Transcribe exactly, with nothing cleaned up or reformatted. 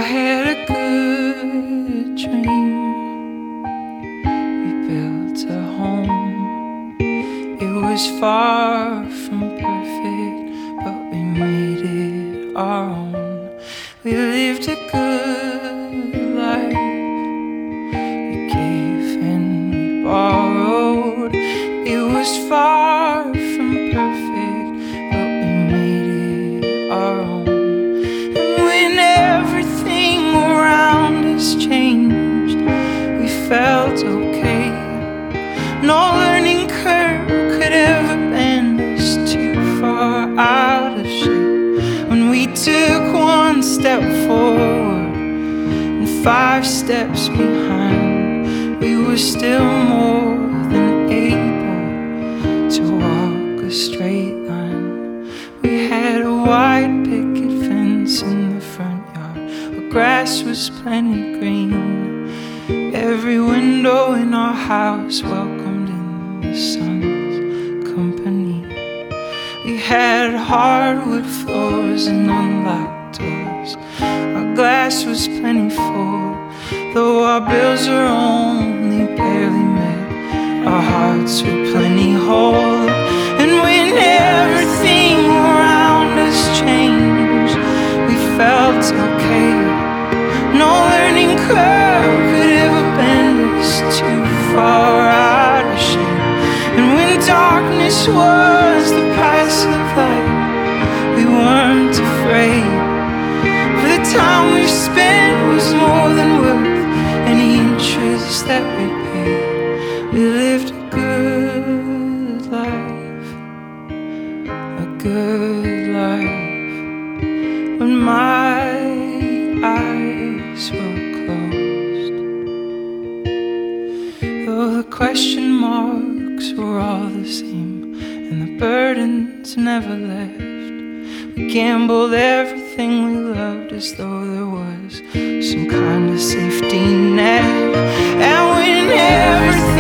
had a good dream. We built a home. It was far from perfect, but we made it our own. We lived a good life. We gave and we borrowed. It was far from perfect, but we made it our own. Changed, we felt okay. No learning curve could ever bend us too far out of shape. When we took one step forward and five steps behind, we were still more than able to walk a straight line. We had a white picket fence in the front yard. Grass was plenty green. Every window in our house welcomed in the sun's company. We had hardwood floors and unlocked doors. Our glass was plenty full, though our bills were only barely met. Our hearts were plenty whole. And when everything around us changed, we felt okay. No learning curve could ever bend us too far out of shape. And when darkness was the price of light, we weren't afraid. For the time we spent was more than worth any interest that we paid. We lived a good life, a good life. When my eyes were closed, though the question marks were all the same and the burdens never left. We gambled everything we loved as though there was some kind of safety net. And when everything